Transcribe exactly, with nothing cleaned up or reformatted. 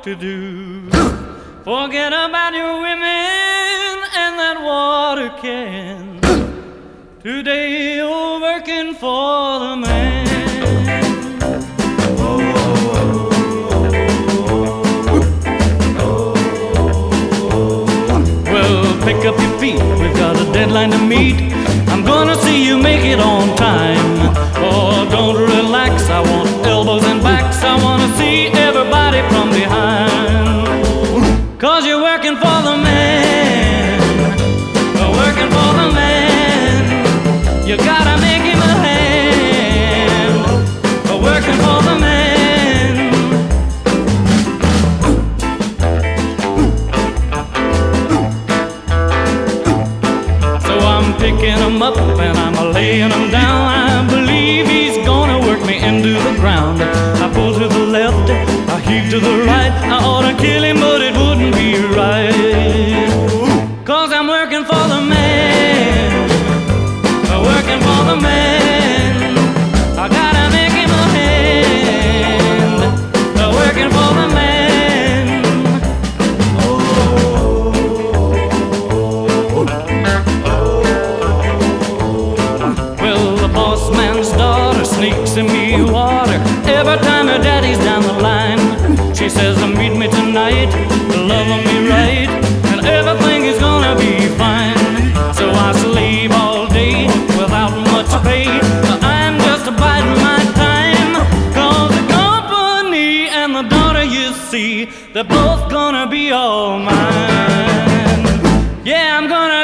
to do. Forget about your women and that water can. Today you're working for the man. Well, pick up your feet, we've got a deadline to meet. I'm gonna see you make it on time. Oh, don't relax, I want elbows and backs. I wanna see everybody from behind. Cause you're working for the man, working for the man. You gotta make him a hand, working for the man. So I'm picking him up and I'm laying him down. I believe he's gonna work me into the ground. I pull to the left, I heave to the right. I ought to kill him, but it wouldn't be right. Cause I'm working for the man, working for the man. I gotta make him a hand, working for the man. Well, the boss man's daughter sneaks in me water every time her daddy's down the line. She says, meet me tonight, love me right, and everything is gonna be fine. So I slave all day without much pay. I'm just biding my time. Cause the company and the daughter you see, they're both gonna be all mine. Yeah, I'm gonna